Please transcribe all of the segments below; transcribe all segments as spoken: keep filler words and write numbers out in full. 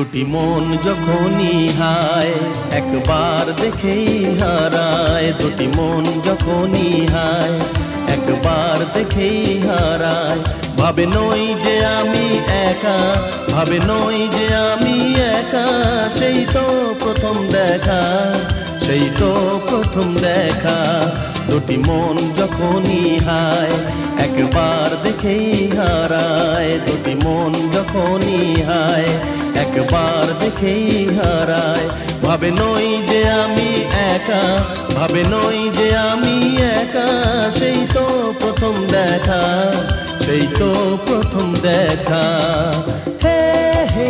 দুটি মন যখনই হায় একবার দেখেই হারায়, দুটি মন যখনই হায় একবার দেখেই হারায়। ভাবে নই যে আমি একা, ভাবে নই যে আমি একা, সেই তো প্রথম দেখা, সেই তো প্রথম দেখা। দুটি মন যখনই হায় একবার দেখেই হারায়, দুটি মন যখনই হায় একবার দেখেই হারায়। ভাবে নই যে আমি একা, ভাবে নই যে আমি একা, সেই তো প্রথম দেখা, সেই তো প্রথম দেখা। হে হে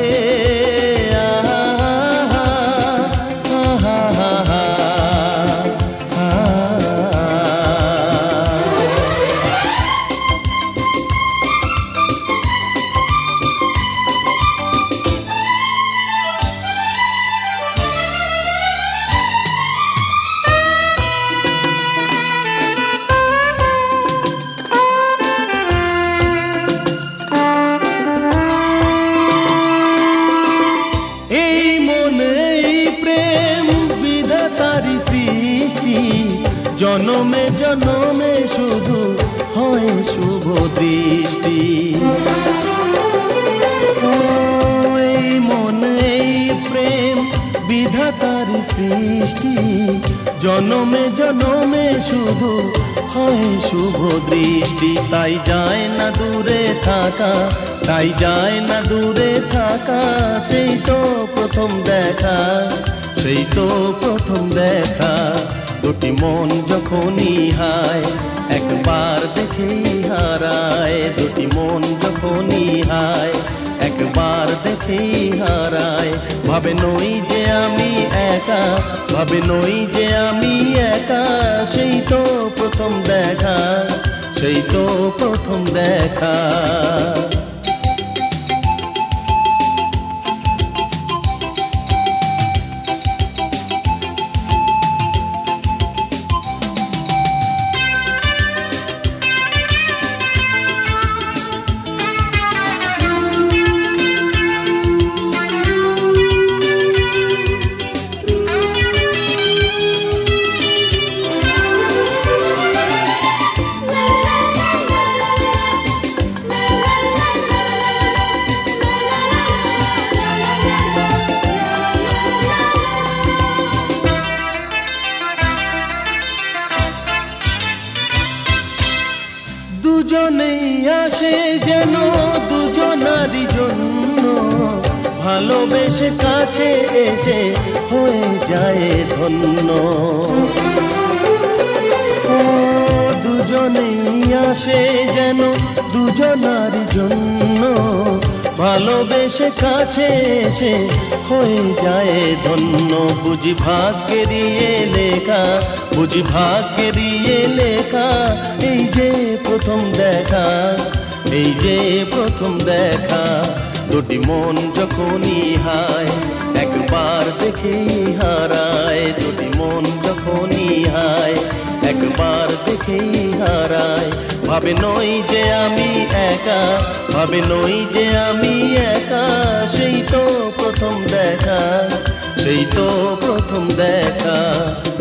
জনমে জনমে শুধু হয় শুভ দৃষ্টি। এই মন এই প্রেম বিধাতার সৃষ্টি, জনমে জনমে শুধু হয় শুভ দৃষ্টি। তাই যায় না দূরে থাকা, তাই যায় না দূরে থাকা, সেই তো প্রথম দেখা, সেই তো প্রথম দেখা। দুটি মন যখনই হায় একবার দেখেই হারায়, দুটি মন যখনই হায় একবার দেখেই হারায়। ভাবে নই যে আমি একা, ভাবে নই যে আমি একা, সেই তো প্রথম দেখা, সেই তো প্রথম দেখা। দুজনেই আসে যেন দুজনারই জন্য, ভালোবেসে কাছে এসে হয়ে যায় ধন্য। দুজনেই আসে যেন দুজনারই জন্য, ভালোবেসে কাছে এসে হয়ে যায় ধন্য। বুঝি ভাগ্যেরই লেখা, বুঝি ভাগ্যেরই লেখা, এই যে প্রথম দেখা, এই যে প্রথম দেখা। দুটি মন যখনই হায় একবার দেখেই হারায়, দুটি মন যখনই হায় একবার দেখেই হারায়। ভাবে নই যে আমি একা, ভাবে নই যে আমি একা, সেই তো প্রথম দেখা, সেই তো প্রথম দেখা।